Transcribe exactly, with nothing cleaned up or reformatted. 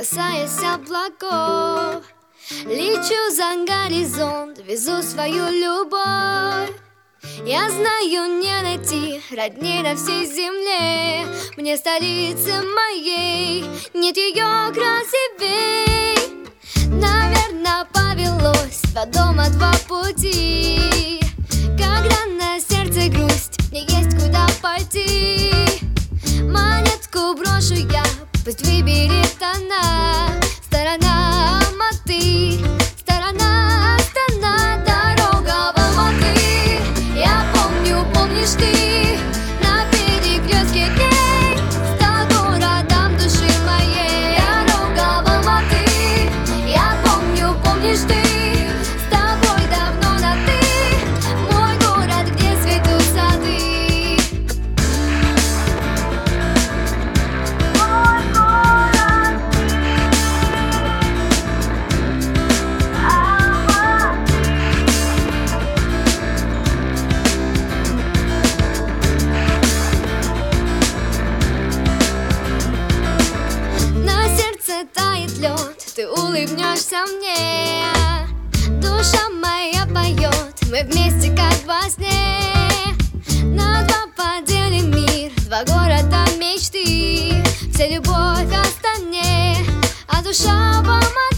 касаясь облаков. Лечу за горизонт, везу свою любовь. Я знаю, не найти родней на всей земле. Мне столицы моей нет ее красивей. Наверное, повелось два дома, два пути. Когда на сердце грусть, мне есть куда пойти. Монетку брошу я, пусть выберет она. Сторона Алматы, сторона Астана, дорога в Алматы. Я помню, помнишь ты, на перекрестке дней стал городом души моей. Дорога в Алматы. Я помню, помнишь ты, с тобой давно на ты. Мой город, где цветут сады. Тает лед, ты улыбнешься мне. Душа моя поет, мы вместе как во сне. На два поделим мир, два города мечты. Вся любовь в Астане, а душа в Алматы.